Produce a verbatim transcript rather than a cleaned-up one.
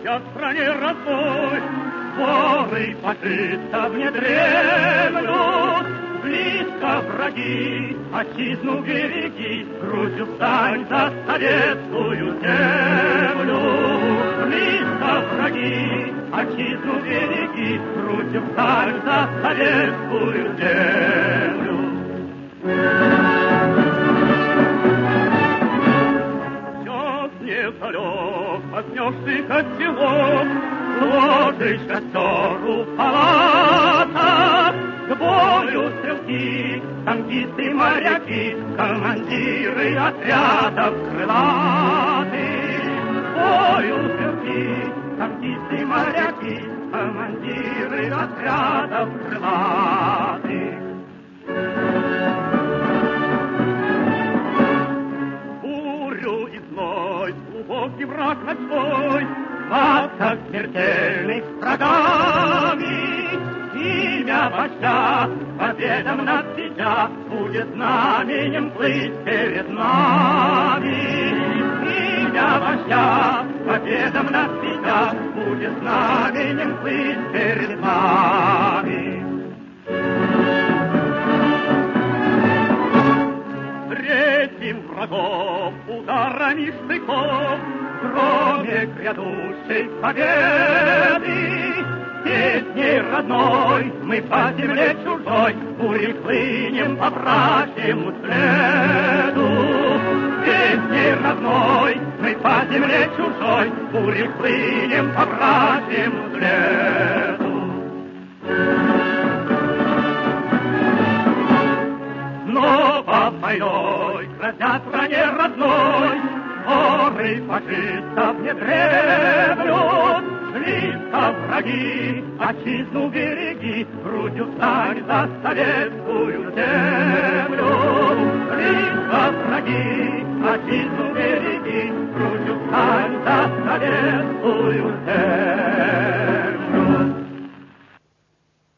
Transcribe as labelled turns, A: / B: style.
A: о стране родной, воры фашистов не дремлют. Близко враги, отчизну береги, грудью встань за советскую землю. Близко враги, отчизну береги, грудью встань за советскую землю. Все снег возьмешь ты котелок, сложишь костер у палата. К бою стрелки, танкисты, моряки, командиры отрядов крылатых. К бою стрелки, танкисты, моряки, командиры отрядов крылатых. Бурю и зной, глубокий враг ночной, схватка смертельных врагами. Имя вождя, победам над себя, будет знаменем плыть перед нами. Имя вождя, победам над себя, будет знаменем плыть перед нами. Встретим врагов ударами штыков, кроме грядущей победы. Песней родной мы по земле чужой бурей хлынем по вражьему следу. Песней родной мы по земле чужой бурей хлынем по вражьему следу. Снова войной грозят стране родной, горы фашистов не дремлют. Близко враги, отчизну береги, грудью встань за советскую землю. Близко враги, отчизну береги, грудью встань за советскую землю.